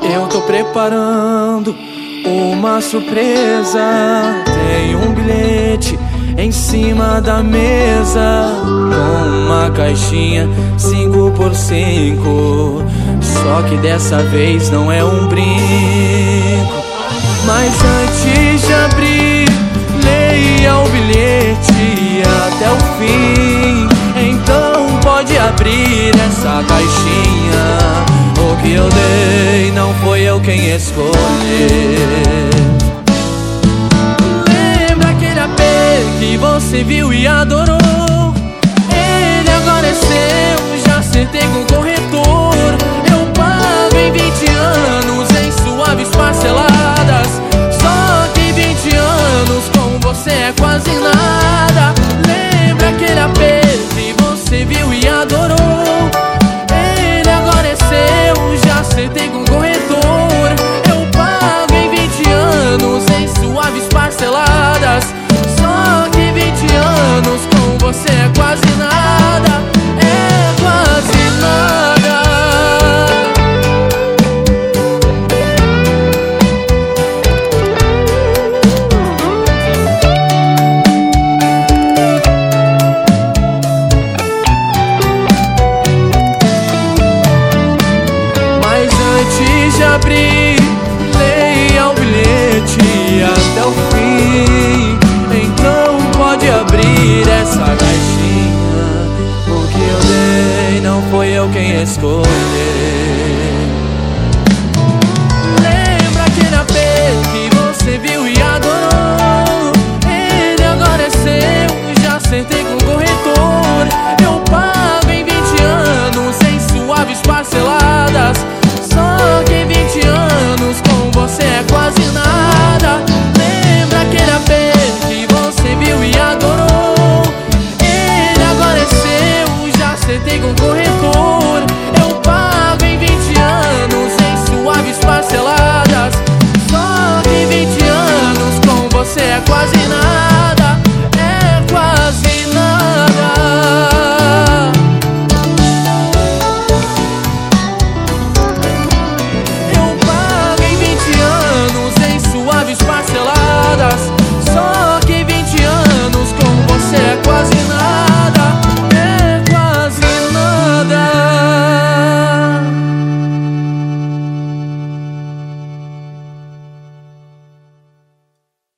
Eu tô preparando uma surpresa. Tem um bilhete em cima da mesa, com uma caixinha 5x5. Só que dessa vez não é um brinco. Mas antes de abrir, leia o bilhete até o fim. Então pode abrir essa caixinha. O que eu dei não foi eu quem escolhi. Lembra aquele AP que você viu e adorou? Ele agora é seu, já acertei com o corretor. Eu pago em 20 anos em suaves parceladas. Só que 20 anos com você é quase nada. Lembra aquele AP que você viu e adorou? Ele agora é seu, já acertei com o corretor. Eu pago em 20 anos em suaves parceladas. Só que 20 anos com você é quase nada. É quase nada. Mas antes de abrir, leia o bilhete até o fim. Então pode abrir essa caixinha. O que eu dei não foi eu quem escolhi.